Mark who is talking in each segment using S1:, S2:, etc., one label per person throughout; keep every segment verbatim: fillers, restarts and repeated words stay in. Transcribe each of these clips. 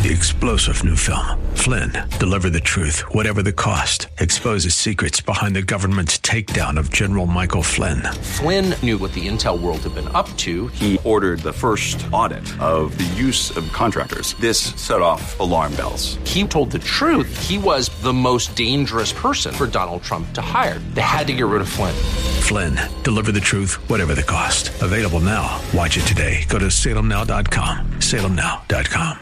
S1: The explosive new film, Flynn, deliver the truth, whatever the cost, exposes secrets behind the government's takedown of General Michael Flynn.
S2: Flynn knew what the intel world had been up to.
S3: He ordered the first audit of the use of contractors. This set off alarm bells.
S2: He told the truth. He was the most dangerous person for Donald Trump to hire. They had to get rid of Flynn.
S1: Flynn, deliver the truth, whatever the cost. Available now. Watch it today. Go to salem now dot com. salem now dot com.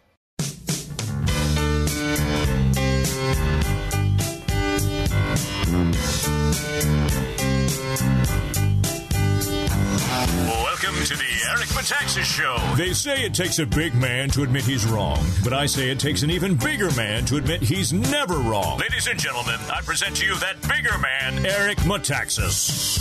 S4: Welcome to the Eric Metaxas Show. They say it takes a big man to admit he's wrong, but I say it takes an even bigger man to admit he's never wrong. Ladies and gentlemen, I present to you that bigger man, Eric Metaxas.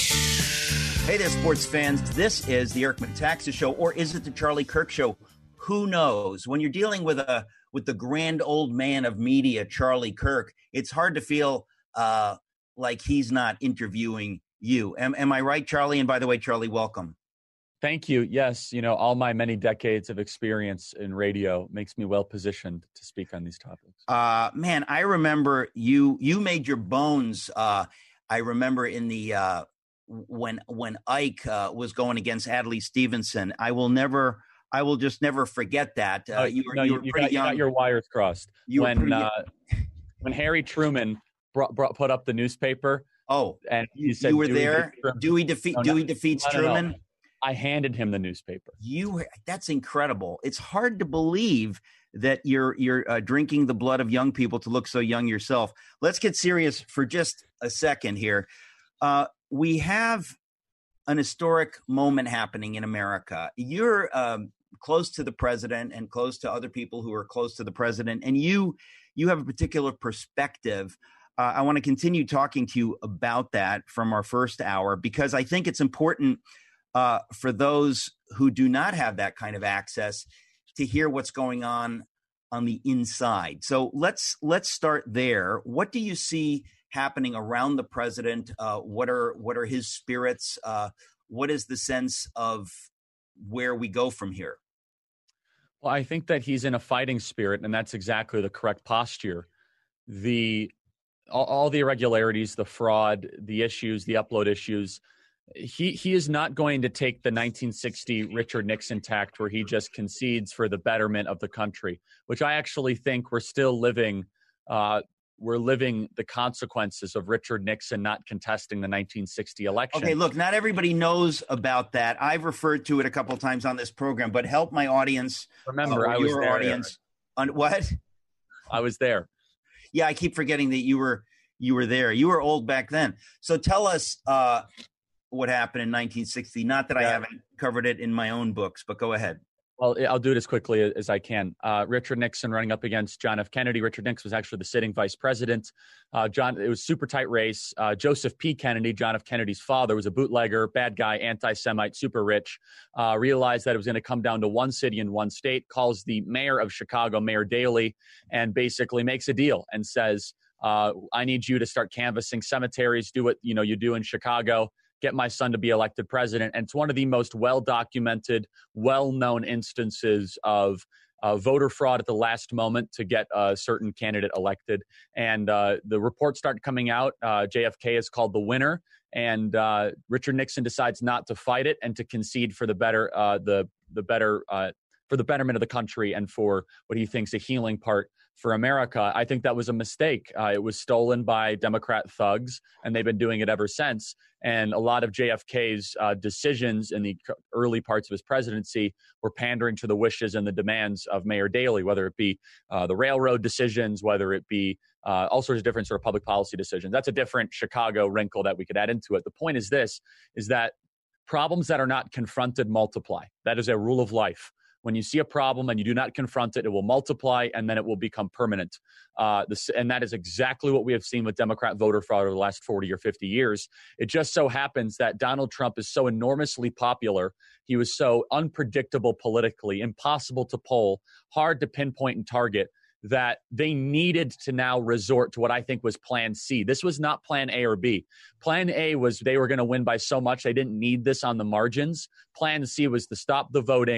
S5: Hey there, sports fans. This is the Eric Metaxas Show, or is it the Charlie Kirk Show? Who knows? When you're dealing with a with the grand old man of media, Charlie Kirk, it's hard to feel uh, like he's not interviewing you. Am, am I right, Charlie? And by the way, Charlie, welcome.
S6: Thank you. Yes, you know, all my many decades of experience in radio makes me well positioned to speak on these topics.
S5: Uh, man, I remember you. You made your bones. Uh, I remember in the uh, when when Ike uh, was going against Adlai Stevenson. I will never. I will just never forget that. Uh,
S6: uh,
S5: you were,
S6: no,
S5: you were
S6: you
S5: pretty
S6: got,
S5: young.
S6: You got your wires crossed.
S5: You
S6: when
S5: pretty...
S6: uh, when Harry Truman brought, brought put up the newspaper.
S5: Oh,
S6: and he said,
S5: you were
S6: Dewey
S5: there. Dewey defeat.
S6: No, no,
S5: Dewey defeats
S6: no, no, no.
S5: Truman.
S6: I handed him the newspaper.
S5: You. That's incredible. It's hard to believe that you're you're uh, drinking the blood of young people to look so young yourself. Let's get serious for just a second here. Uh, we have an historic moment happening in America. You're um, close to the president and close to other people who are close to the president, and you you have a particular perspective. Uh, I want to continue talking to you about that from our first hour, because I think it's important uh, for those who do not have that kind of access to hear what's going on on the inside. So let's let's start there. What do you see happening around the president? Uh, what are what are his spirits? Uh, what is the sense of where we go from here?
S6: Well, I think that he's in a fighting spirit, and that's exactly the correct posture. The all, all the irregularities, the fraud, the issues, the upload issues. He he is not going to take the nineteen sixty Richard Nixon tact where he just concedes for the betterment of the country, which I actually think we're still living. Uh, we're living the consequences of Richard Nixon not contesting the nineteen sixty election.
S5: Okay, look, not everybody knows about that. I've referred to it a couple of times on this program, but help my audience.
S6: Remember,
S5: uh,
S6: I was
S5: your
S6: there.
S5: audience on what?
S6: I was there.
S5: Yeah, I keep forgetting that you were you were there. You were old back then. So tell us uh, what happened in nineteen sixty. Not that I
S6: yeah.
S5: haven't covered it in my own books, but go ahead.
S6: Well, I'll do it as quickly as I can. Uh, Richard Nixon running up against John F. Kennedy. Richard Nixon was actually the sitting vice president. Uh, John, it was a super tight race. Uh, Joseph P. Kennedy, John F. Kennedy's father, was a bootlegger, bad guy, anti-Semite, super rich. Uh, realized that it was going to come down to one city and one state. Calls the mayor of Chicago, Mayor Daley, and basically makes a deal and says, uh, "I need you to start canvassing cemeteries. Do what you know you do in Chicago. Get my son to be elected president." And it's one of the most well-documented, well-known instances of uh, voter fraud at the last moment to get a certain candidate elected. And uh, the reports start coming out. Uh, J F K is called the winner, and uh, Richard Nixon decides not to fight it and to concede for the better, uh, the the better, uh, for the betterment of the country and for what he thinks a healing part for America. I think that was a mistake. Uh, it was stolen by Democrat thugs, and they've been doing it ever since. And a lot of J F K's uh, decisions in the early parts of his presidency were pandering to the wishes and the demands of Mayor Daley, whether it be uh, the railroad decisions, whether it be uh, all sorts of different sort of public policy decisions. That's a different Chicago wrinkle that we could add into it. The point is this, is that problems that are not confronted multiply. That is a rule of life. When you see a problem and you do not confront it, it will multiply and then it will become permanent. Uh, this, and that is exactly what we have seen with Democrat voter fraud over the last forty or fifty years. It just so happens that Donald Trump is so enormously popular. He was so unpredictable politically, impossible to poll, hard to pinpoint and target, that they needed to now resort to what I think was plan C. This was not plan A or B. Plan A was they were going to win by so much they didn't need this on the margins. Plan C was to stop the voting,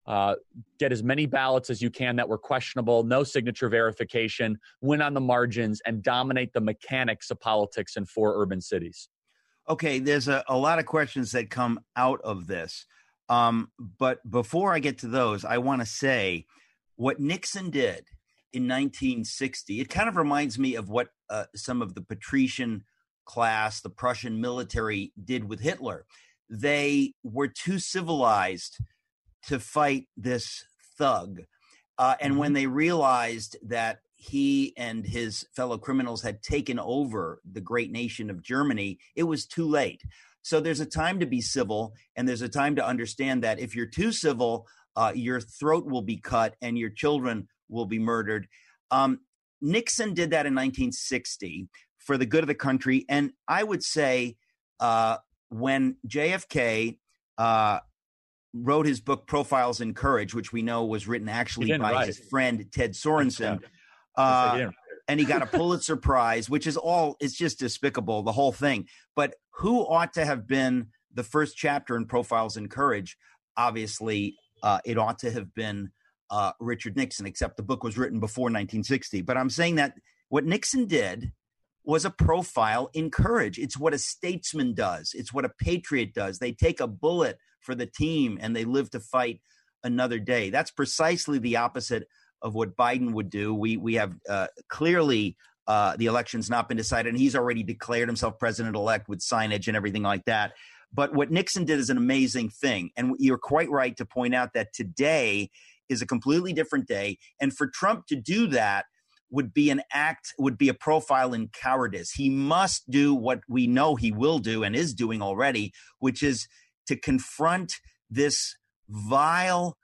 S6: uh, get as many ballots as you can that were questionable, no signature verification, win on the margins, and dominate the mechanics of politics in four urban cities.
S5: Okay, there's a, a lot of questions that come out of this. Um, but before I get to those, I want to say what Nixon did in nineteen sixty, it kind of reminds me of what uh, some of the patrician class, the Prussian military, did with Hitler. They were too civilized to fight this thug. Uh, and when they realized that he and his fellow criminals had taken over the great nation of Germany, it was too late. So there's a time to be civil, and there's a time to understand that if you're too civil, uh, your throat will be cut and your children will be murdered. Um, Nixon did that in nineteen sixty for the good of the country. And I would say uh, when J F K uh, wrote his book, Profiles in Courage, which we know was written actually by
S6: write.
S5: his friend, Ted Sorensen,
S6: Yeah.
S5: uh, and he got a Pulitzer Prize, which is all, it's just despicable, the whole thing. But who ought to have been the first chapter in Profiles in Courage? Obviously, uh, it ought to have been uh, Richard Nixon, except the book was written before nineteen sixty. But I'm saying that what Nixon did was a profile in courage. It's what a statesman does. It's what a patriot does. They take a bullet for the team and they live to fight another day. That's precisely the opposite of what Biden would do. We we have uh, clearly uh, the election's not been decided, and he's already declared himself president-elect with signage and everything like that. But what Nixon did is an amazing thing. And you're quite right to point out that today is a completely different day. And for Trump to do that would be an act, would be a profile in cowardice. He must do what we know he will do and is doing already, which is to confront this vile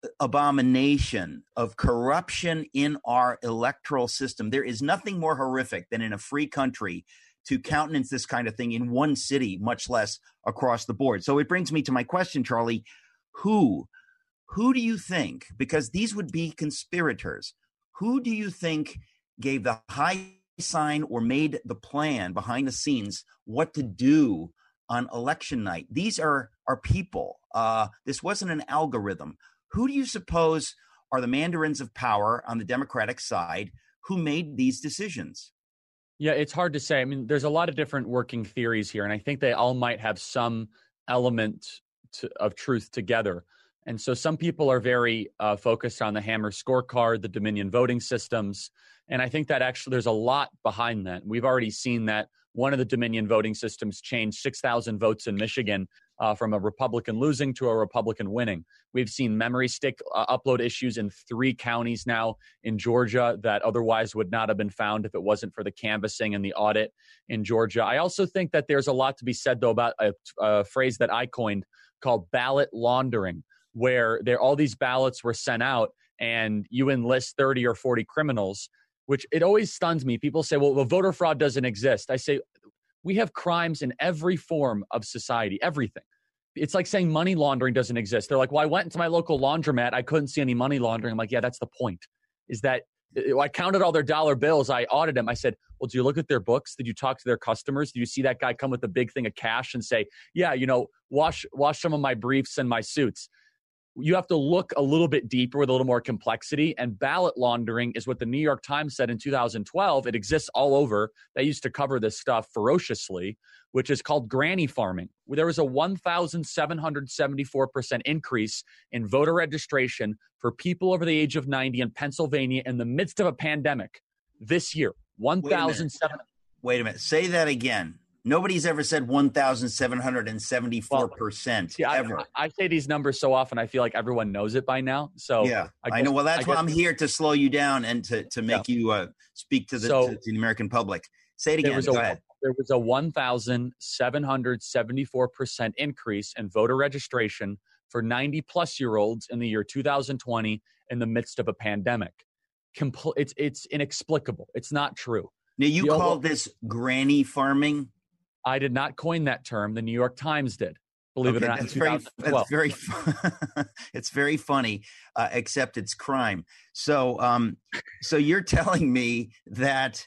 S5: abomination of corruption in our electoral system. There is nothing more horrific than in a free country to countenance this kind of thing in one city, much less across the board. So it brings me to my question, Charlie. Who, who do you think, because these would be conspirators, who do you think gave the high sign or made the plan behind the scenes what to do on election night? These are, are people. Uh, this wasn't an algorithm. Who do you suppose are the mandarins of power on the Democratic side who made these decisions?
S6: Yeah, it's hard to say. I mean, there's a lot of different working theories here, and I think they all might have some element to, of truth together. And so some people are very uh, focused on the Hammer scorecard, the Dominion voting systems. And I think that actually there's a lot behind that. We've already seen that one of the Dominion voting systems changed six thousand votes in Michigan uh, from a Republican losing to a Republican winning. We've seen memory stick uh, upload issues in three counties now in Georgia that otherwise would not have been found if it wasn't for the canvassing and the audit in Georgia. I also think that there's a lot to be said, though, about a, a phrase that I coined called ballot laundering, where there all these ballots were sent out and you enlist thirty or forty criminals, which it always stuns me. People say, well, well, voter fraud doesn't exist. I say, we have crimes in every form of society, everything. It's like saying money laundering doesn't exist. They're like, well, I went into my local laundromat. I couldn't see any money laundering. I'm like, yeah, that's the point, is that I counted all their dollar bills. I audited them. I said, well, do you look at their books? Did you talk to their customers? Do you see that guy come with a big thing of cash and say, yeah, you know, wash, wash some of my briefs and my suits? You have to look a little bit deeper with a little more complexity. And ballot laundering is what the New York Times said in two thousand twelve. It exists all over. They used to cover this stuff ferociously, which is called granny farming. There was a one thousand seven hundred seventy-four percent increase in voter registration for people over the age of ninety in Pennsylvania in the midst of a pandemic this year. one thousand seven hundred
S5: Wait a minute. Say that again. Nobody's ever said one thousand seven hundred seventy-four percent
S6: well, yeah,
S5: ever.
S6: I, I say these numbers so often, I feel like everyone knows it by now. So
S5: yeah,
S6: I, guess,
S5: I know. Well, that's
S6: I
S5: why
S6: guess,
S5: I'm here, to slow you down and to, to make yeah. you uh, speak to the,
S6: so,
S5: to, to the American public. Say it again.
S6: Was
S5: Go
S6: a,
S5: ahead.
S6: There was a one thousand seven hundred seventy-four percent increase in voter registration for ninety plus year olds in the year two thousand twenty in the midst of a pandemic. Compl- it's, it's inexplicable. It's not true.
S5: Now, you
S6: the
S5: call
S6: old,
S5: this granny farming?
S6: I did not coin that term. The New York Times did. Believe
S5: okay,
S6: it or not,
S5: that's
S6: in
S5: very,
S6: twenty twelve.
S5: That's very, it's very funny, uh, except it's crime. So, um, so you're telling me that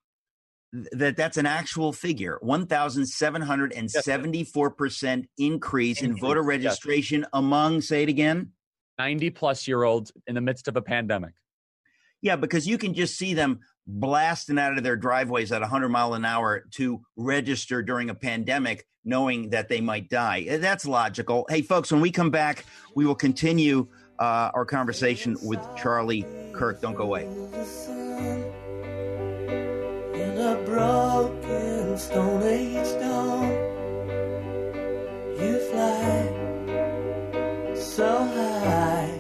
S5: that that's an actual figure: one thousand seven hundred and seventy-four percent increase in voter registration yes. among. Say it again.
S6: ninety plus year olds in the midst of a pandemic.
S5: Yeah, because you can just see them blasting out of their driveways at one hundred mile an hour to register during a pandemic, knowing that they might die. That's logical. Hey, folks, when we come back, we will continue uh, our conversation with Charlie Kirk. Don't go away.
S7: In a broken Stone Age dawn, you fly so high.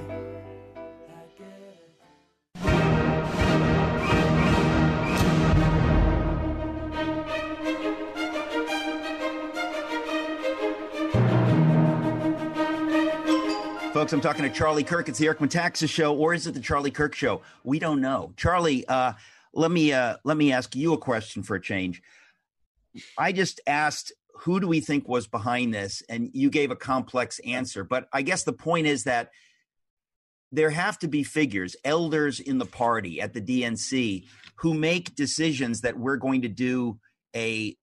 S5: Folks, I'm talking to Charlie Kirk. It's the Eric Metaxas Show, or is it the Charlie Kirk Show? We don't know. Charlie, uh, let me uh, let me ask you a question for a change. I just asked, who do we think was behind this? And you gave a complex answer. But I guess the point is that there have to be figures, elders in the party at the D N C, who make decisions that we're going to do a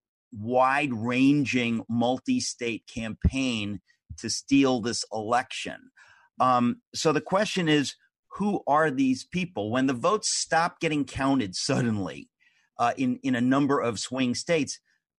S5: wide-ranging multi-state campaign to steal this election. Um, so the question is, who are these people? When the votes stop getting counted suddenly uh, in, in a number of swing states,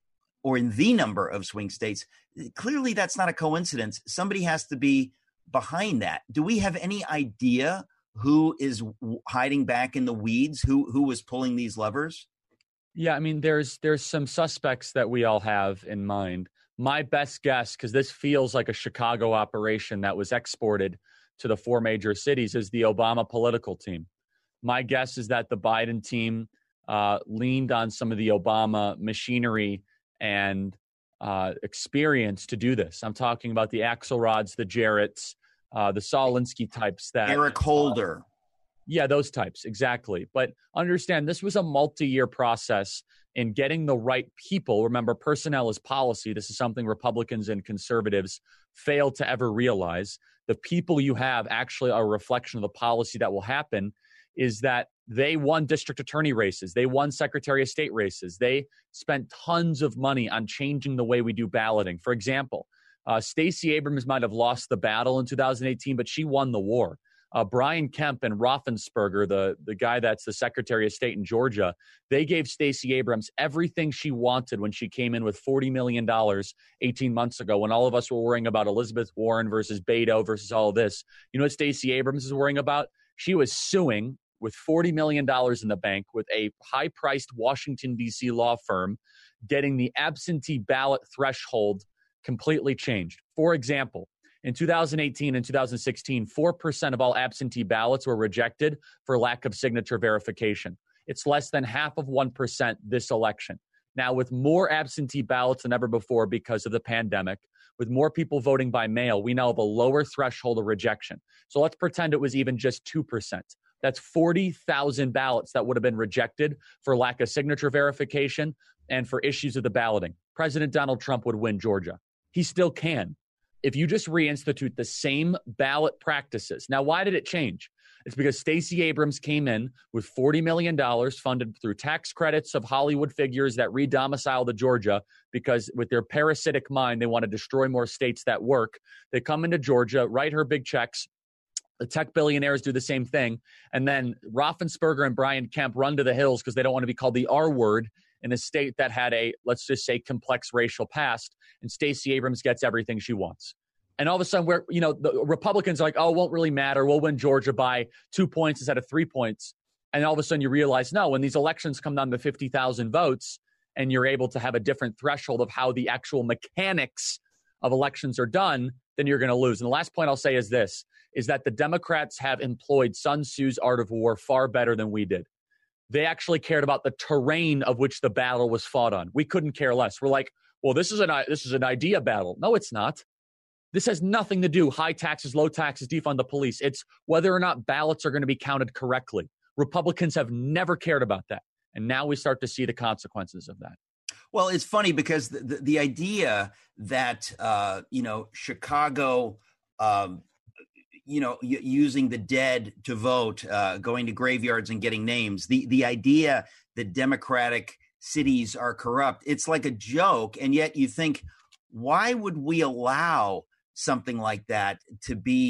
S5: or in the number of swing states, clearly that's not a coincidence. Somebody has to be behind that. Do we have any idea who is hiding back in the weeds, who who was pulling these levers?
S6: Yeah, I mean, there's there's some suspects that we all have in mind. My best guess, because this feels like a Chicago operation that was exported to the four major cities, is the Obama political team. My guess is that the Biden team uh, leaned on some of the Obama machinery and uh, experience to do this. I'm talking about the Axelrods, the Jarretts, uh, the Saul Alinsky types. That
S5: Eric Holder.
S6: Uh, yeah, those types, exactly. But understand, this was a multi-year process in getting the right people. Remember, personnel is policy. This is something Republicans and conservatives fail to ever realize. The people you have actually are a reflection of the policy that will happen. Is that they won district attorney races. They won Secretary of State races. They spent tons of money on changing the way we do balloting. For example, uh, Stacey Abrams might have lost the battle in two thousand eighteen, but she won the war. Uh, Brian Kemp and Raffensperger, the, the guy that's the Secretary of State in Georgia, they gave Stacey Abrams everything she wanted when she came in with forty million dollars eighteen months ago, when all of us were worrying about Elizabeth Warren versus Beto versus all of this. You know what Stacey Abrams is worrying about? She was suing with forty million dollars in the bank with a high-priced Washington, D C law firm, getting the absentee ballot threshold completely changed. For example, in two thousand eighteen and two thousand sixteen, four percent of all absentee ballots were rejected for lack of signature verification. It's less than half of one percent this election. Now, with more absentee ballots than ever before because of the pandemic, with more people voting by mail, we now have a lower threshold of rejection. So let's pretend it was even just two percent. That's forty thousand ballots that would have been rejected for lack of signature verification and for issues of the balloting. President Donald Trump would win Georgia. He still can, if you just reinstitute the same ballot practices. Now, why did it change? It's because Stacey Abrams came in with forty million dollars funded through tax credits of Hollywood figures that re-domicile to Georgia, because with their parasitic mind, they want to destroy more states that work. They come into Georgia, write her big checks. The tech billionaires do the same thing. And then Raffensperger and Brian Kemp run to the hills because they don't want to be called the R word in a state that had a, let's just say, complex racial past. And Stacey Abrams gets everything she wants. And all of a sudden, we're, you know, the Republicans are like, oh, it won't really matter. We'll win Georgia by two points instead of three points. And all of a sudden you realize, no, when these elections come down to fifty thousand votes and you're able to have a different threshold of how the actual mechanics of elections are done, then you're going to lose. And the last point I'll say is this, is that the Democrats have employed Sun Tzu's art of war far better than we did. They actually cared about the terrain of which the battle was fought on. We couldn't care less. We're like, well, this is an this is an idea battle. No, it's not. This has nothing to do, high taxes, low taxes, defund the police. It's whether or not ballots are going to be counted correctly. Republicans have never cared about that. And now we start to see the consequences of that.
S5: Well, it's funny because the, the, the idea that, uh, you know, Chicago, um, you know, y- using the dead to vote, uh, going to graveyards and getting names, the, the idea that Democratic cities are corrupt, it's like a joke. And yet you think, why would we allow something like that to be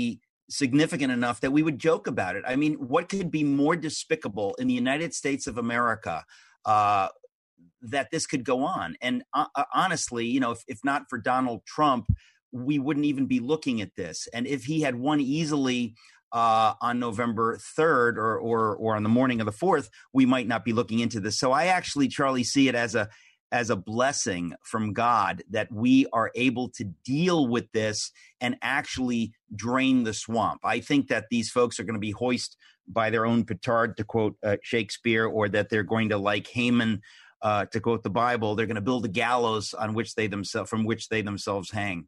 S5: significant enough that we would joke about it. I mean, what could be more despicable in the United States of America uh, that this could go on? And uh, honestly, you know, if, if not for Donald Trump, we wouldn't even be looking at this. And if he had won easily uh, on November third or, or or on the morning of the fourth, we might not be looking into this. So I actually, Charlie, see it as a as a blessing from God that we are able to deal with this and actually drain the swamp. I think that these folks are going to be hoisted by their own petard, to quote uh, Shakespeare, or that they're going to, like Haman, uh, to quote the Bible, they're going to build a gallows on which they themselves, from which they themselves hang.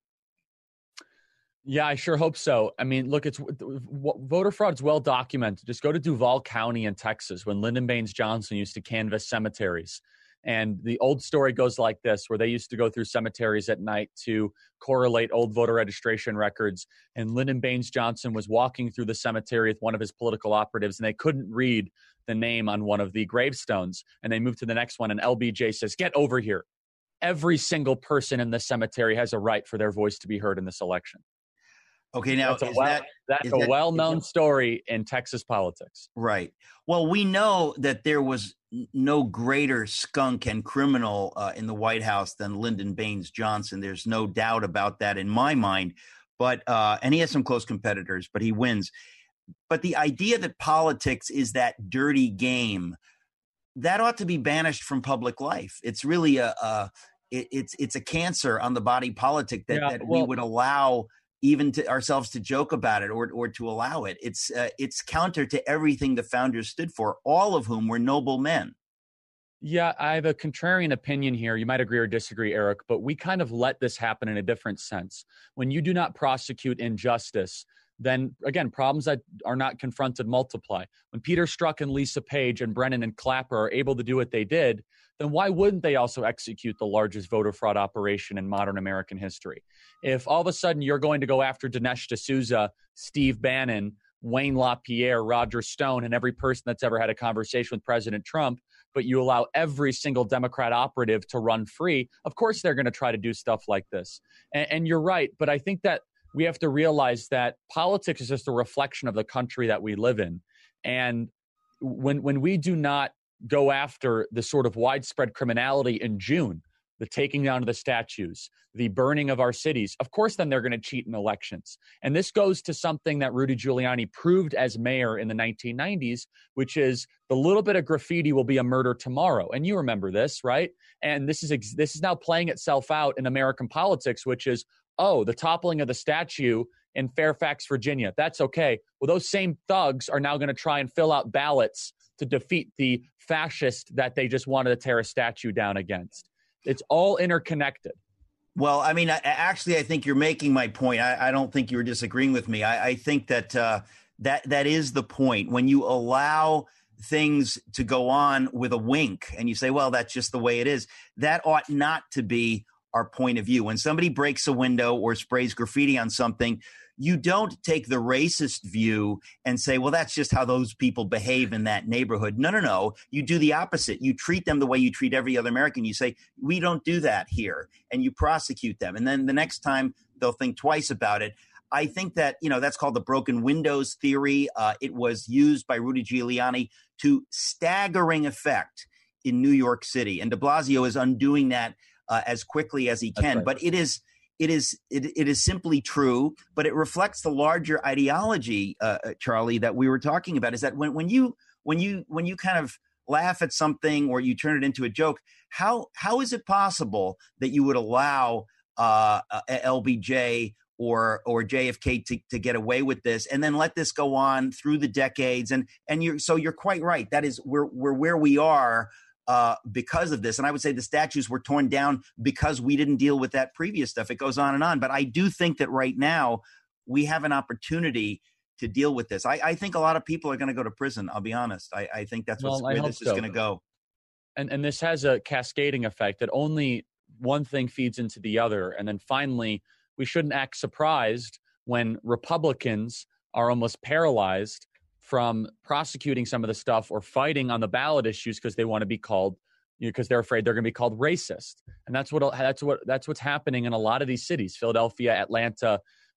S6: Yeah, I sure hope so. I mean, look, it's voter fraud is well documented. Just go to Duval County in Texas when Lyndon Baines Johnson used to canvass cemeteries. And the old story goes like this, where they used to go through cemeteries at night to correlate old voter registration records. And Lyndon Baines Johnson was walking through the cemetery with one of his political operatives, and they couldn't read the name on one of the gravestones. And they moved to the next one, and L B J says, "Get over here. Every single person in this cemetery has a right for their voice to be heard in this election."
S5: Okay, now
S6: that's a,
S5: is
S6: well,
S5: that,
S6: that's
S5: is
S6: a
S5: that,
S6: well-known
S5: that,
S6: story in Texas politics.
S5: Right. Well, we know that there was no greater skunk and criminal uh, in the White House than Lyndon Baines Johnson. There's no doubt about that in my mind. But uh, and he has some close competitors, but he wins. But the idea that politics is that dirty game, that ought to be banished from public life. It's really a, a it, it's it's a cancer on the body politic that, yeah, that well, we would allow even to ourselves to joke about it or or to allow it. It's uh, it's counter to everything the founders stood for, all of whom were noble men.
S6: Yeah, I have a contrarian opinion here. You might agree or disagree, Eric, but we kind of let this happen in a different sense. When you do not prosecute injustice, then again, problems that are not confronted multiply. When Peter Strzok and Lisa Page and Brennan and Clapper are able to do what they did, then why wouldn't they also execute the largest voter fraud operation in modern American history? If all of a sudden you're going to go after Dinesh D'Souza, Steve Bannon, Wayne LaPierre, Roger Stone, and every person that's ever had a conversation with President Trump, but you allow every single Democrat operative to run free, of course they're going to try to do stuff like this. And, and you're right, but I think that we have to realize that politics is just a reflection of the country that we live in. And when when we do not go after the sort of widespread criminality in June, the taking down of the statues, the burning of our cities, of course, then they're going to cheat in elections. And this goes to something that Rudy Giuliani proved as mayor in the nineteen nineties, which is the little bit of graffiti will be a murder tomorrow. And you remember this, right? And this is ex- this is now playing itself out in American politics, which is, oh, the toppling of the statue in Fairfax, Virginia. That's okay. Well, those same thugs are now going to try and fill out ballots to defeat the fascist that they just wanted to tear a statue down against. It's all interconnected.
S5: Well, I mean, I, actually, I think you're making my point. I, I don't think you're disagreeing with me. I, I think that uh, that that is the point. When you allow things to go on with a wink and you say, well, that's just the way it is, that ought not to be our point of view. When somebody breaks a window or sprays graffiti on something, you don't take the racist view and say, well, that's just how those people behave in that neighborhood. No, no, no. You do the opposite. You treat them the way you treat every other American. You say, we don't do that here. And you prosecute them. And then the next time they'll think twice about it. I think that, you know, that's called the broken windows theory. Uh, it was used by Rudy Giuliani to staggering effect in New York City. And de Blasio is undoing that uh, as quickly as he can. Right. But it is It is it, it is simply true, but it reflects the larger ideology, uh, Charlie, that we were talking about. Is that when, when you when you when you kind of laugh at something or you turn it into a joke, how how is it possible that you would allow uh, L B J or or J F K to, to get away with this and then let this go on through the decades? And and you're so you're quite right. That is we're we're where we are. Uh, because of this. And I would say the statues were torn down because we didn't deal with that previous stuff. It goes on and on. But I do think that right now we have an opportunity to deal with this. I, I think a lot of people are going to go to prison. I'll be honest. I, I think that's what's,
S6: well,
S5: where this so. is going to go.
S6: And and this has a cascading effect that only one thing feeds into the other. And then finally, we shouldn't act surprised when Republicans are almost paralyzed from prosecuting some of the stuff or fighting on the ballot issues because they want to be called, you know, because they're afraid they're going to be called racist. And that's what that's what that's what's happening in a lot of these cities: Philadelphia, Atlanta,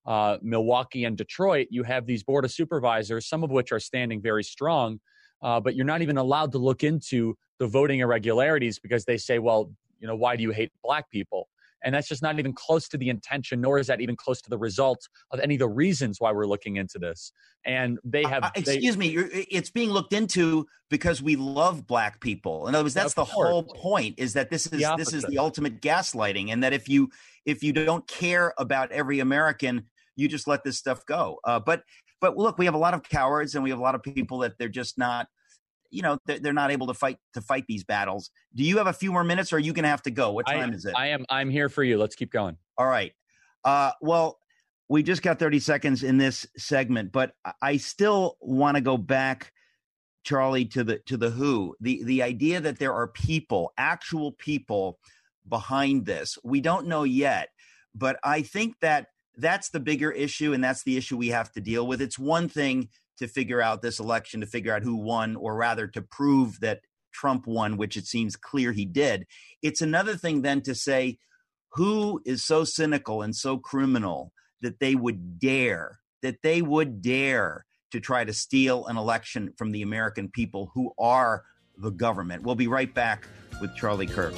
S6: uh, Milwaukee and Detroit, you have these board of supervisors, some of which are standing very strong, uh, but you're not even allowed to look into the voting irregularities because they say, well, you know, why do you hate black people? And that's just not even close to the intention, nor is that even close to the result of any of the reasons why we're looking into this. And they have... Uh,
S5: excuse
S6: they,
S5: me, you're, it's being looked into because we love black people. In other words, that's the
S6: course.
S5: whole point, is that this is this is the ultimate gaslighting, and that if you if you don't care about every American, you just let this stuff go. Uh, but but look, we have a lot of cowards, and we have a lot of people that they're just not... you know, they're not able to fight to fight these battles. Do you have a few more minutes, or are you going to have to go? What time
S6: I,
S5: is it?
S6: I am. I'm here for you. Let's keep going.
S5: All right. Uh, well, we just got thirty seconds in this segment, but I still want to go back, Charlie, to the to the who. The the idea that there are people, actual people behind this. We don't know yet, but I think that that's the bigger issue, and that's the issue we have to deal with. It's one thing to figure out this election, to figure out who won, or rather to prove that Trump won, which it seems clear he did. It's another thing then to say who is so cynical and so criminal that they would dare, that they would dare to try to steal an election from the American people who are the government. We'll be right back with Charlie Kirk.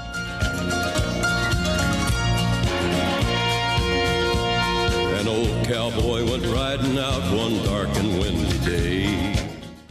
S8: An old cowboy went riding out one dark and windy day.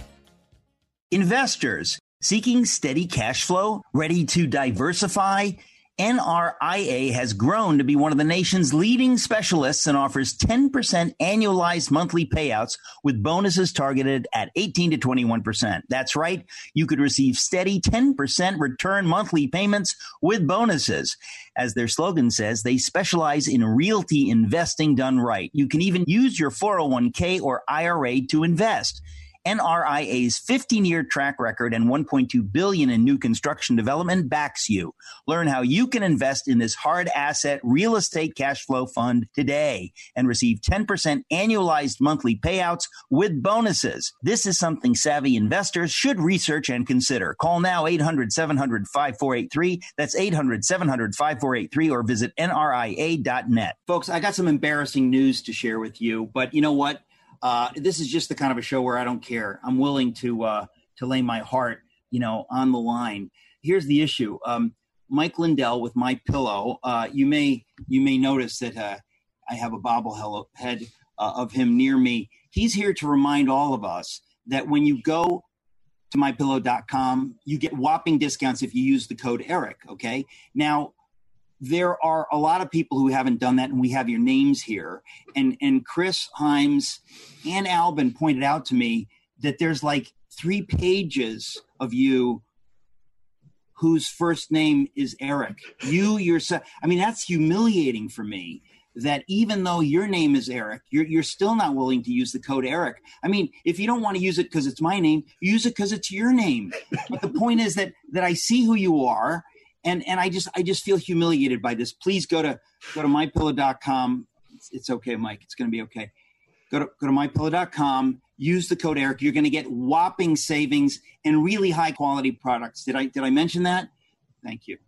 S5: Investors seeking steady cash flow, ready to diversify? N R I A has grown to be one of the nation's leading specialists and offers ten percent annualized monthly payouts with bonuses targeted at eighteen to twenty-one percent. That's right. You could receive steady ten percent return monthly payments with bonuses. As their slogan says, they specialize in realty investing done right. You can even use your four oh one k or I R A to invest. N R I A's fifteen-year track record and one point two billion dollars in new construction development backs you. Learn how you can invest in this hard asset real estate cash flow fund today and receive ten percent annualized monthly payouts with bonuses. This is something savvy investors should research and consider. Call now eight hundred, seven hundred, five four eight three. That's eight hundred, seven hundred, five four eight three, or visit N R I A dot net. Folks, I got some embarrassing news to share with you, but you know what? Uh, this is just the kind of a show where I don't care. I'm willing to uh, to lay my heart, you know, on the line. Here's the issue. Um, Mike Lindell with My Pillow. Uh, you may you may notice that uh, I have a bobblehead uh, of him near me. He's here to remind all of us that when you go to my pillow dot com, you get whopping discounts if you use the code Eric. Okay, now. There are a lot of people who haven't done that, and we have your names here. And and Chris Himes and Albin pointed out to me that there's like three pages of you whose first name is Eric. You yourself. I mean, that's humiliating for me, that even though your name is Eric, you're you're still not willing to use the code Eric. I mean, if you don't want to use it because it's my name, use it because it's your name. But the point is that that I see who you are. And and I just I just feel humiliated by this. Please go to go to my pillow dot com. It's, it's okay, Mike. It's going to be okay. Go to go to my pillow dot com. Use the code Eric. You're going to get whopping savings and really high quality products. Did I did I mention that? Thank you.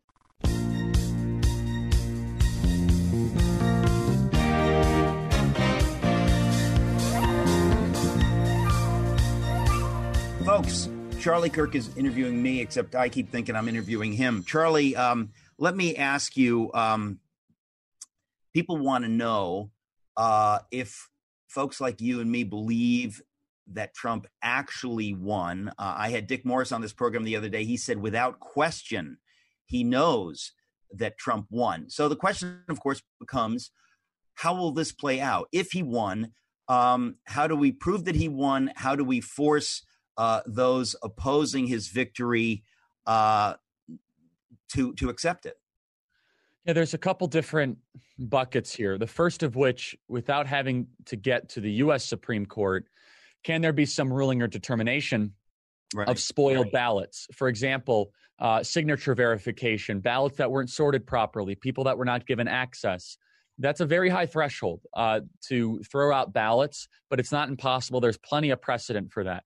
S5: Folks, Charlie Kirk is interviewing me, except I keep thinking I'm interviewing him. Charlie, um, let me ask you, um, people want to know uh, if folks like you and me believe that Trump actually won. Uh, I had Dick Morris on this program the other day. He said, without question, he knows that Trump won. So the question, of course, becomes, how will this play out? If he won, um, how do we prove that he won? How do we force Uh, those opposing his victory uh, to to accept it?
S6: Yeah, there's a couple different buckets here. The first of which, without having to get to the U S Supreme Court, can there be some ruling or determination right. of spoiled right. ballots? For example, uh, signature verification, ballots that weren't sorted properly, people that were not given access. That's a very high threshold uh, to throw out ballots, but it's not impossible. There's plenty of precedent for that.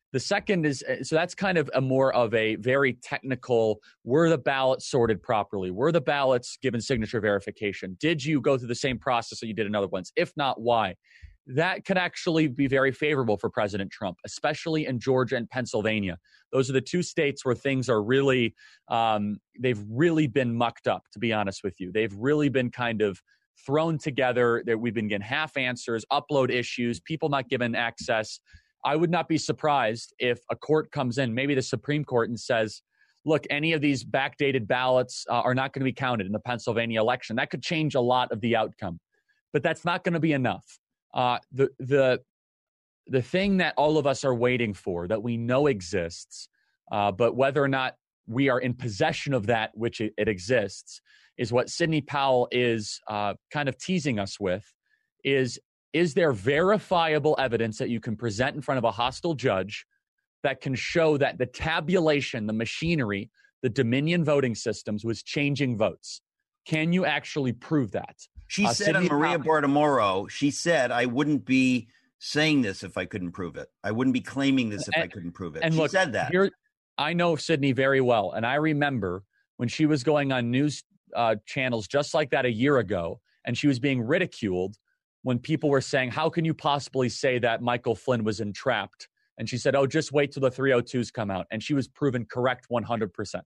S6: The second is, so that's kind of a more of a very technical, were the ballots sorted properly? Were the ballots given signature verification? Did you go through the same process that you did in other ones? If not, why? That could actually be very favorable for President Trump, especially in Georgia and Pennsylvania. Those are the two states where things are really, um, they've really been mucked up, to be honest with you. They've really been kind of thrown together. That we've been getting half answers, upload issues, people not given access. I would not be surprised if a court comes in, maybe the Supreme Court, and says, look, any of these backdated ballots uh, are not going to be counted in the Pennsylvania election. That could change a lot of the outcome, but that's not going to be enough. Uh, the the the thing that all of us are waiting for, that we know exists, uh, but whether or not we are in possession of that, which it, it exists, is what Sidney Powell is uh, kind of teasing us with, is Is there verifiable evidence that you can present in front of a hostile judge that can show that the tabulation, the machinery, the Dominion voting systems was changing votes? Can you actually prove that?
S5: She
S6: uh,
S5: said on
S6: Sidney
S5: Maria
S6: Powell,
S5: Bartiromo, she said, I wouldn't be saying this if I couldn't prove it. I wouldn't be claiming this if
S6: and,
S5: I couldn't prove it.
S6: And
S5: she
S6: look,
S5: said that.
S6: Here, I know Sidney very well, and I remember when she was going on news uh, channels just like that a year ago, and she was being ridiculed when people were saying, how can you possibly say that Michael Flynn was entrapped? And she said, oh, just wait till the three oh twos come out. And she was proven correct one hundred percent.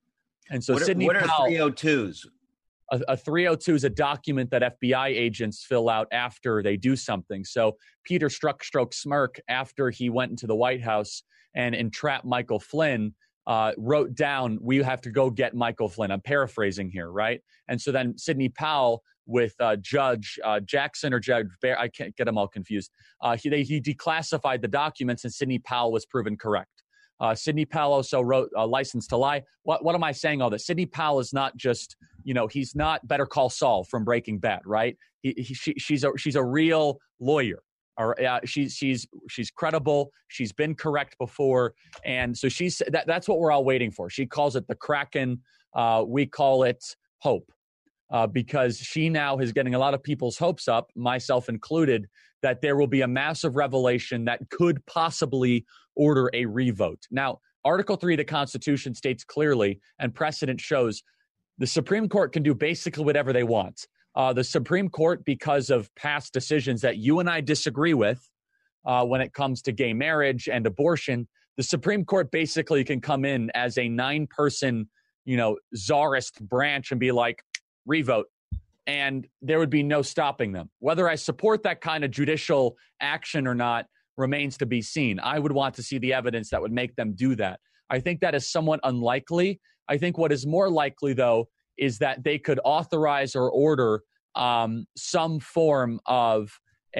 S6: And so
S5: what are,
S6: Sidney
S5: what are
S6: Powell,
S5: three oh twos?
S6: A, a three oh two is a document that F B I agents fill out after they do something. So Peter Strzok Smirk, after he went into the White House and entrapped Michael Flynn, uh, wrote down, we have to go get Michael Flynn. I'm paraphrasing here, right? And so then Sidney Powell with uh, Judge uh, Jackson or Judge Bear, I can't get them all confused. Uh, he, they, he declassified the documents, and Sidney Powell was proven correct. Uh, Sidney Powell also wrote uh, License to Lie. What, what am I saying all this? Sidney Powell is not just, you know, he's not Better Call Saul from Breaking Bad, right? He, he, she, she's a she's a real lawyer. Or uh, she's she's she's credible. She's been correct before, and so she's that, that's what we're all waiting for. She calls it the Kraken. Uh, we call it hope. Uh, because she now is getting a lot of people's hopes up, myself included, that there will be a massive revelation that could possibly order a revote. Now, Article three of the Constitution states clearly, and precedent shows, the Supreme Court can do basically whatever they want. Uh, the Supreme Court, because of past decisions that you and I disagree with uh, when it comes to gay marriage and abortion, the Supreme Court basically can come in as a nine-person, you know, czarist branch and be like, revote, and there would be no stopping them. Whether I support that kind of judicial action or not remains to be seen. I would want to see the evidence that would make them do that. I think that is somewhat unlikely. I think what is more likely, though, is that they could authorize or order um, some form of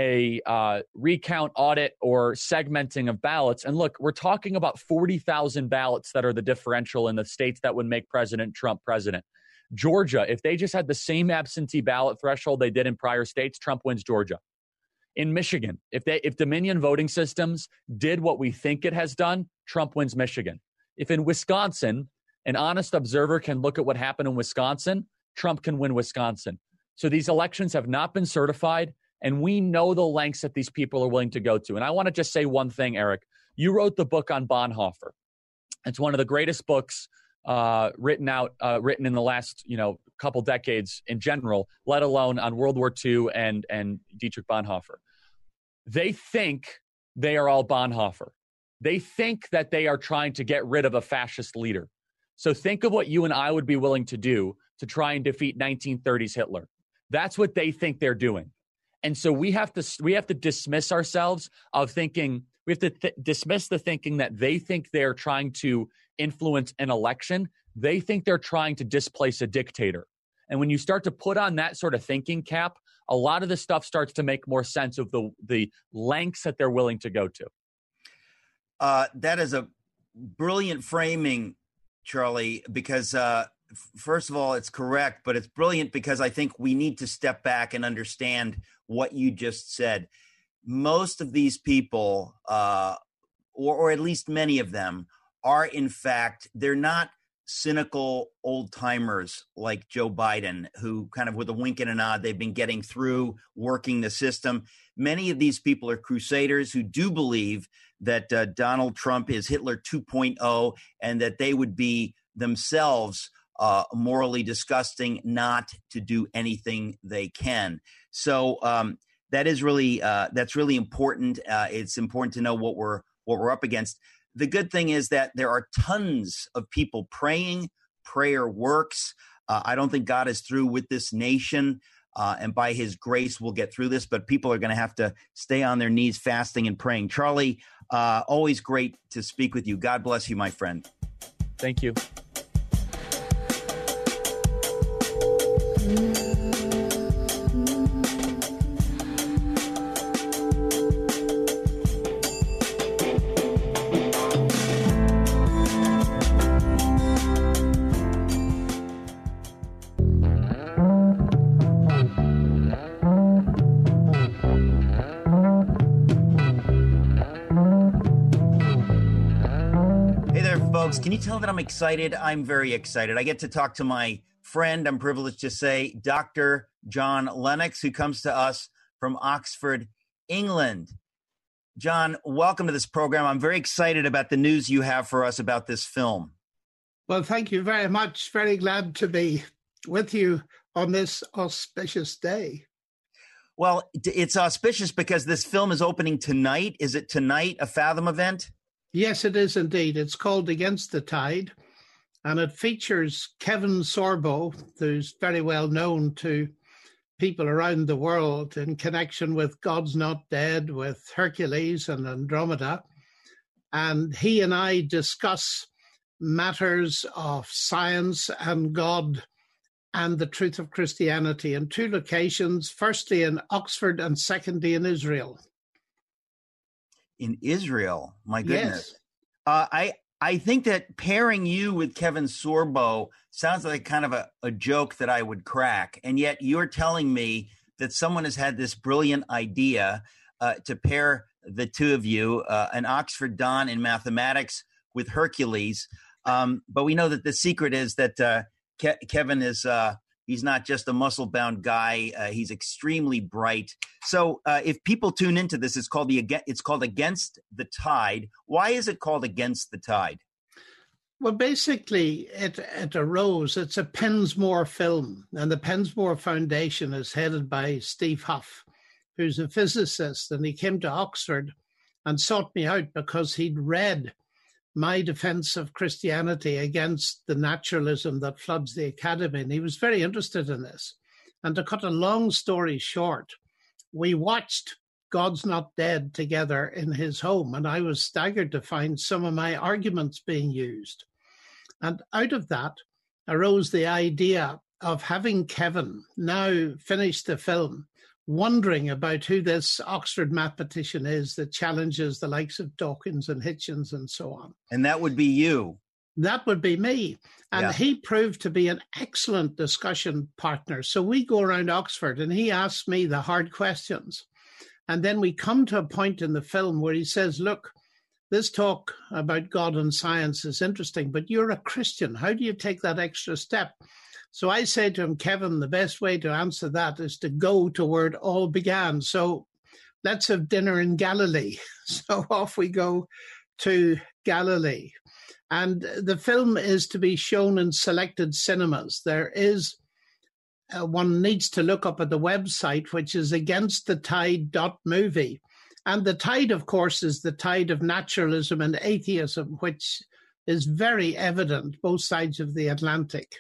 S6: a uh, recount, audit, or segmenting of ballots. And look, we're talking about forty thousand ballots that are the differential in the states that would make President Trump president. Georgia, if they just had the same absentee ballot threshold they did in prior states, Trump wins Georgia. In Michigan, if they if Dominion voting systems did what we think it has done, Trump wins Michigan. If in Wisconsin, an honest observer can look at what happened in Wisconsin, Trump can win Wisconsin. So these elections have not been certified, and we know the lengths that these people are willing to go to. And I want to just say one thing, Eric. You wrote the book on Bonhoeffer. It's one of the greatest books uh, written out, uh, written in the last, you know, couple decades in general, let alone on World War Two and, and Dietrich Bonhoeffer. They think they are all Bonhoeffer. They think that they are trying to get rid of a fascist leader. So think of what you and I would be willing to do to try and defeat nineteen thirties Hitler. That's what they think they're doing. And so we have to we have to dismiss ourselves of thinking, we have to th- dismiss the thinking that they think they're trying to influence an election. They think they're trying to displace a dictator. And when you start to put on that sort of thinking cap, a lot of the stuff starts to make more sense of the, the lengths that they're willing to go to.
S5: Uh, that is a brilliant framing, Charlie, because uh, f- first of all, it's correct, but it's brilliant because I think we need to step back and understand what you just said. Most of these people, uh, or, or at least many of them, are in fact, they're not cynical old timers like Joe Biden, who kind of with a wink and a nod, they've been getting through working the system. Many of these people are crusaders who do believe that uh, Donald Trump is Hitler two point oh and that they would be themselves uh, morally disgusting not to do anything they can. So um, that is really uh, that's really important. Uh, it's important to know what we're what we're up against. The good thing is that there are tons of people praying. Prayer works. Uh, I don't think God is through with this nation, uh, and by his grace, we'll get through this. But people are going to have to stay on their knees fasting and praying. Charlie, uh, always great to speak with you. God bless you, my friend.
S6: Thank you.
S5: Can you tell that I'm excited? I'm very excited. I get to talk to my friend, I'm privileged to say, Doctor John Lennox, who comes to us from Oxford, England. John, welcome to this program. I'm very excited about the news you have for us about this film.
S9: Well, thank you very much. Very glad to be with you on this auspicious day.
S5: Well, it's auspicious because this film is opening tonight. Is it tonight, a Fathom event?
S9: Yes, it is indeed. It's called Against the Tide, and it features Kevin Sorbo, who's very well known to people around the world in connection with God's Not Dead, with Hercules and Andromeda. And he and I discuss matters of science and God and the truth of Christianity in two locations, firstly in Oxford and secondly in Israel.
S5: In Israel, my goodness.
S9: Yes.
S5: Uh, I I think that pairing you with Kevin Sorbo sounds like kind of a, a joke that I would crack. And yet you're telling me that someone has had this brilliant idea uh, to pair the two of you, uh, an Oxford Don in mathematics with Hercules. Um, but we know that the secret is that uh, Ke- Kevin is uh, he's not just a muscle-bound guy. Uh, he's extremely bright. So uh, if people tune into this, it's called the it's called Against the Tide. Why is it called Against the Tide?
S9: Well, basically, it, it arose. It's a Pensmore film, and the Pensmore Foundation is headed by Steve Huff, who's a physicist, and he came to Oxford and sought me out because he'd read my defense of Christianity against the naturalism that floods the academy, and he was very interested in this. And to cut a long story short, we watched God's Not Dead together in his home, and I was staggered to find some of my arguments being used. And out of that arose the idea of having Kevin now finish the film, wondering about who this Oxford mathematician is that challenges the likes of Dawkins and Hitchens and so on.
S5: And that would be you.
S9: That would be me. And
S5: Yeah.
S9: he proved to be an excellent discussion partner. So we go around Oxford and he asks me the hard questions. And then we come to a point in the film where he says, look, this talk about God and science is interesting, but you're a Christian. How do you take that extra step? So I say to him, Kevin, the best way to answer that is to go to where it all began. So let's have dinner in Galilee. So off we go to Galilee. And the film is to be shown in selected cinemas. There is, uh, one needs to look up at the website, which is against the tide dot movie. And the tide, of course, is the tide of naturalism and atheism, which is very evident both sides of the Atlantic.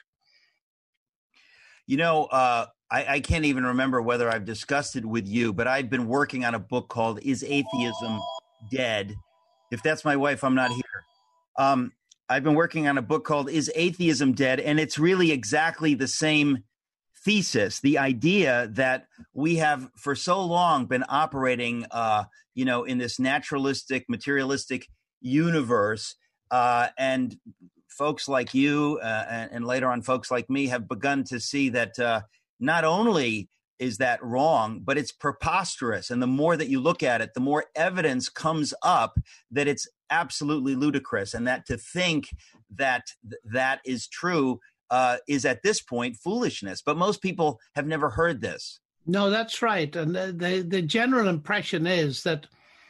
S5: You know, uh, I, I can't even remember whether I've discussed it with you, but I've been working on a book called Is Atheism Dead? If that's my wife, I'm not here. Um, I've been working on a book called Is Atheism Dead? And it's really exactly the same thesis, the idea that we have for so long been operating, uh, you know, in this naturalistic, materialistic universe. Uh, and folks like you uh, and, and later on folks like me have begun to see that uh, not only is that wrong, but it's preposterous. And the more that you look at it, the more evidence comes up that it's absolutely ludicrous. And that to think that th- that is true uh, is at this point foolishness. But most people have never heard this.
S9: No, that's right. And the, the, the general impression is that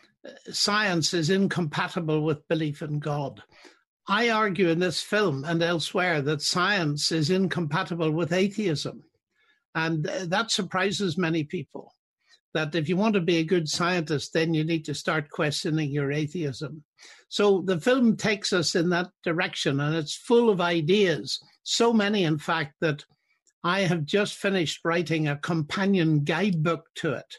S9: science is incompatible with belief in God. I argue in this film and elsewhere that science is incompatible with atheism. And that surprises many people, that if you want to be a good scientist, then you need to start questioning your atheism. So the film takes us in that direction, and it's full of ideas. So many, in fact, that I have just finished writing a companion guidebook to it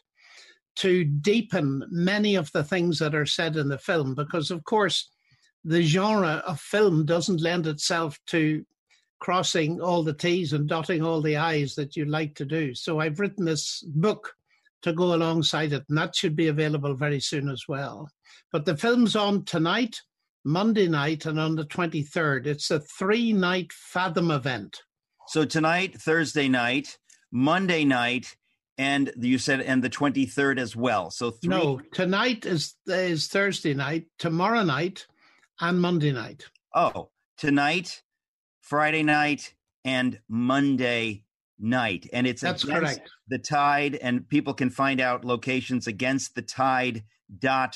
S9: to deepen many of the things that are said in the film, because, of course, the genre of film doesn't lend itself to crossing all the T's and dotting all the I's that you like to do. So I've written this book to go alongside it, and that should be available very soon as well. But the film's on tonight, Monday night, and on the twenty-third. It's a three-night Fathom event.
S5: So tonight, Thursday night, Monday night, and you said, and the twenty-third as well. So three.
S9: No, tonight is is Thursday night, tomorrow night, and Monday night.
S5: Oh, tonight, Friday night, and Monday night. And it's
S9: That's
S5: against
S9: correct.
S5: the Tide, and people can find out locations against the tide dot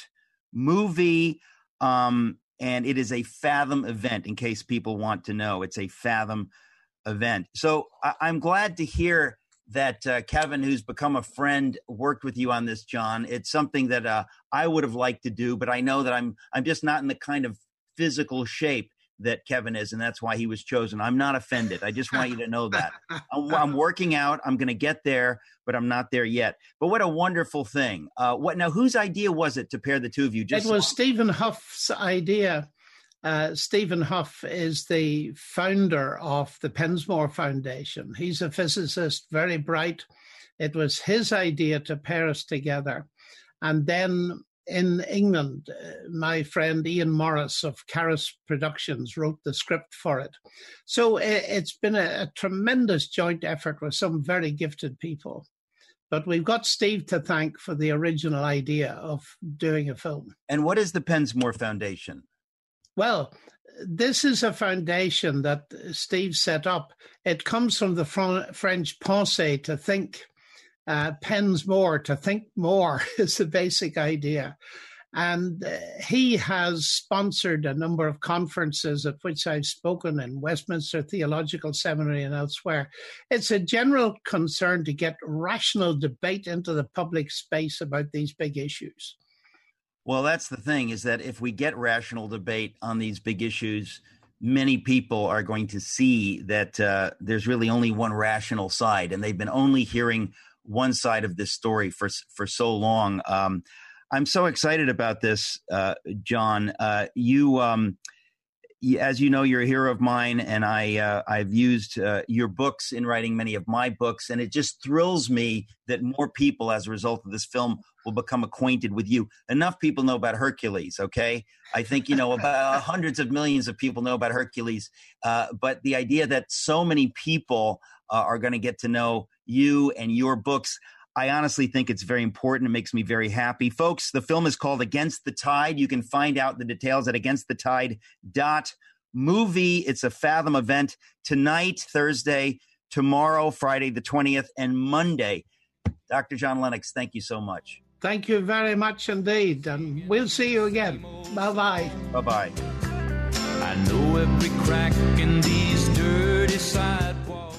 S5: movie. Um, and it is a Fathom event, in case people want to know. It's a Fathom event. So I- I'm glad to hear that uh, Kevin, who's become a friend, worked with you on this, John. It's something that uh, I would have liked to do, but I know that I'm I'm just not in the kind of physical shape that Kevin is, and that's why he was chosen. I'm not offended. I just want you to know that. I'm, I'm working out. I'm going to get there, but I'm not there yet. But what a wonderful thing. Uh, what now, whose idea was it to pair the two of you?
S9: Just it was Stephen Huff's idea. Uh, Stephen Huff is the founder of the Pensmore Foundation. He's a physicist, very bright. It was his idea to pair us together. And then in England, uh, my friend Ian Morris of Caris Productions wrote the script for it. So it, it's been a, a tremendous joint effort with some very gifted people. But we've got Steve to thank for the original idea of doing a film.
S5: And what is the Pensmore Foundation?
S9: Well, this is a foundation that Steve set up. It comes from the Fr- French pensée, to think. Uh, pens more, to think more is the basic idea. And uh, he has sponsored a number of conferences at which I've spoken in Westminster Theological Seminary and elsewhere. It's a general concern to get rational debate into the public space about these big issues.
S5: Well, that's the thing, is that if we get rational debate on these big issues, many people are going to see that uh, there's really only one rational side, and they've been only hearing one side of this story for for so long. Um, I'm so excited about this, uh, John. Uh, you, um, you, as you know, you're a hero of mine, and I, uh, I've used uh, your books in writing many of my books, and it just thrills me that more people, as a result of this film, will become acquainted with you. Enough people know about Hercules, okay? I think, you know, about hundreds of millions of people know about Hercules, uh, but the idea that so many people uh, are going to get to know you and your books, I honestly think it's very important. It makes me very happy. Folks, the film is called Against the Tide. You can find out the details at against the tide dot movie. It's a Fathom event tonight, Thursday, tomorrow, Friday the twentieth, and Monday. Doctor John Lennox, thank you so much.
S9: Thank you very much indeed, and we'll see you again. Bye-bye.
S5: Bye-bye.
S7: I know every crack in these dirty sidewalks.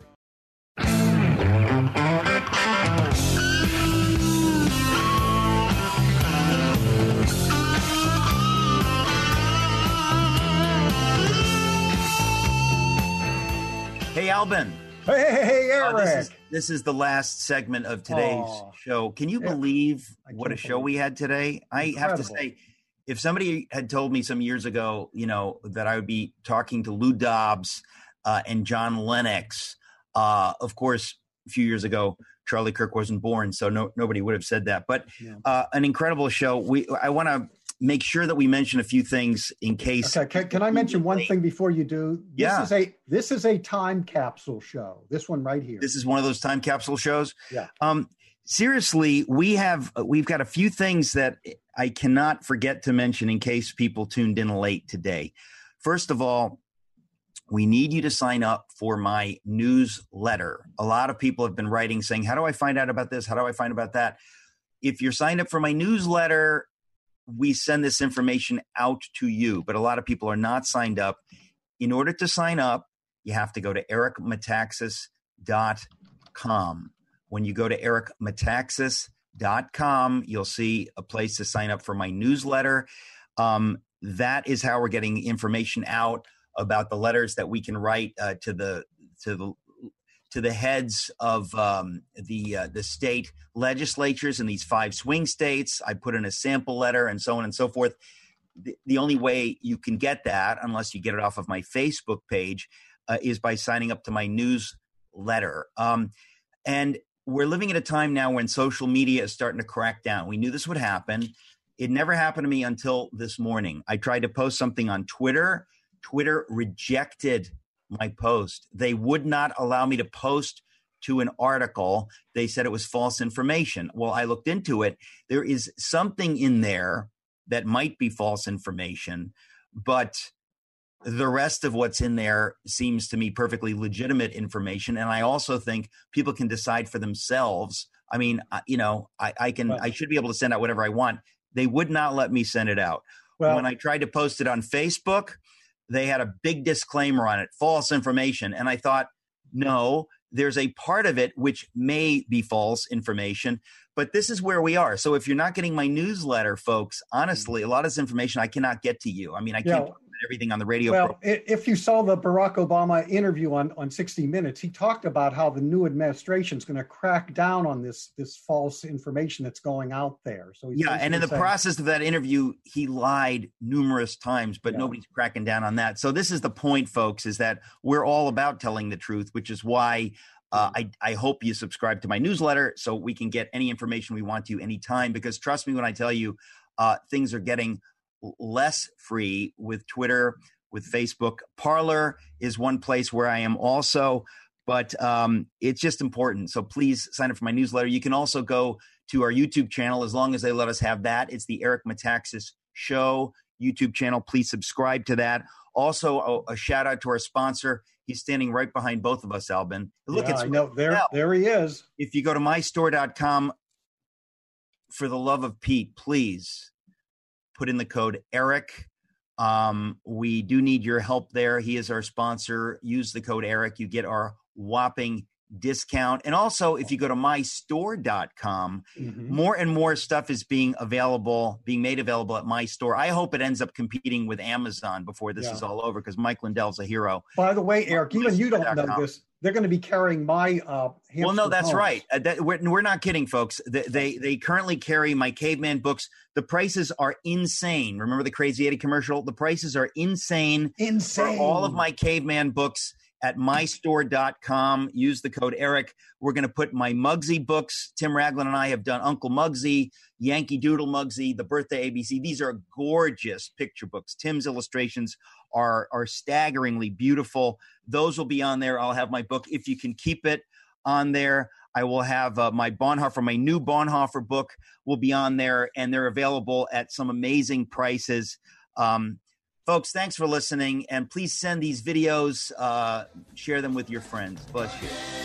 S5: Hey, Albin.
S10: Hey, hey, hey, Eric.
S5: Uh, this, is, this is the last segment of today's
S10: Aww.
S5: show. Can you
S10: Yeah.
S5: believe
S10: I
S5: what a
S10: can't
S5: show
S10: believe
S5: we had today? I have to
S10: Incredible.
S5: say, if somebody had told me some years ago, you know, that I would be talking to Lou Dobbs uh, and John Lennox, uh, of course, a few years ago, Charlie Kirk wasn't born, so no, nobody would have said that. But
S10: Yeah.
S5: uh, an incredible show. We I want to make sure that we mention a few things in case.
S10: Okay, can, can I mention one thing before you do? This
S5: Yeah.
S10: is a this is a time capsule show. This one right here.
S5: This is one of those time capsule shows.
S10: Yeah.
S5: Um, seriously, we have we've got a few things that I cannot forget to mention in case people tuned in late today. First of all, we need you to sign up for my newsletter. A lot of people have been writing saying, how do I find out about this? How do I find out about that? If you're signed up for my newsletter, we send this information out to you, but a lot of people are not signed up. In order to sign up, you have to go to eric metaxas dot com. When you go to eric metaxas dot com, you'll see a place to sign up for my newsletter. Um, that is how we're getting information out about the letters that we can write uh, to the to the to the heads of um, the uh, the state legislatures in these five swing states. I put in a sample letter and so on and so forth. The, the only way you can get that, unless you get it off of my Facebook page, uh, is by signing up to my newsletter. Um, and we're living at a time now when social media is starting to crack down. We knew this would happen. It never happened to me until this morning. I tried to post something on Twitter. Twitter rejected my post. They would not allow me to post to an article. They said it was false information. Well, I looked into it. There is something in there that might be false information, but the rest of what's in there seems to me perfectly legitimate information. And I also think people can decide for themselves. I mean, you know, I, I can, well, I should be able to send out whatever I want. They would not let me send it out. Well, when I tried to post it on Facebook, they had a big disclaimer on it, false information. And I thought, no, there's a part of it which may be false information, but this is where we are. So if you're not getting my newsletter, folks, honestly, a lot of this information I cannot get to you. I mean, I can't yeah. everything on the radio.
S10: Well,
S5: program.
S10: If you saw the Barack Obama interview on, on sixty minutes, he talked about how the new administration is going to crack down on this this false information that's going out there. So
S5: yeah, and in the saying, process of that interview, he lied numerous times, but yeah. nobody's cracking down on that. So this is the point, folks, is that we're all about telling the truth, which is why uh, I, I hope you subscribe to my newsletter so we can get any information we want to you anytime, because trust me when I tell you, uh, things are getting less free with Twitter, with Facebook. Parler is one place where I am also, but um, it's just important. So please sign up for my newsletter. You can also go to our YouTube channel as long as they let us have that. It's the Eric Metaxas Show YouTube channel. Please subscribe to that. Also, a, a shout out to our sponsor. He's standing right behind both of us, Albin. Look,
S10: yeah,
S5: it's
S10: I know. There, now. there he is.
S5: If you go to my store dot com, for the love of Pete, please put in the code Eric. Um, we do need your help there. He is our sponsor. Use the code Eric. You get our whopping discount. And also, if you go to my store dot com, mm-hmm. more and more stuff is being available, being made available at my store. I hope it ends up competing with Amazon before this yeah. is all over, because Mike Lindell's a hero.
S10: By the way, Eric, even you don't know this. They're going to be carrying my uh
S5: well no that's
S10: homes.
S5: right uh, that, we're, we're not kidding, folks. They, they they currently carry my Caveman books. The prices are insane. Remember the Crazy Eddie commercial? The prices are insane
S10: insane
S5: for all of my Caveman books at my store dot com. Use the code Eric. We're going to put my Muggsy books. Tim Ragland and I have done Uncle Muggsy, Yankee Doodle Muggsy, The Birthday A B C. These are gorgeous picture books. Tim's illustrations are are staggeringly beautiful. Those will be on there. I'll have my book, If You Can Keep It, on there. I will have uh, my Bonhoeffer, my new Bonhoeffer book will be on there, and they're available at some amazing prices. Um, folks, thanks for listening, and please send these videos, uh, share them with your friends. Bless you.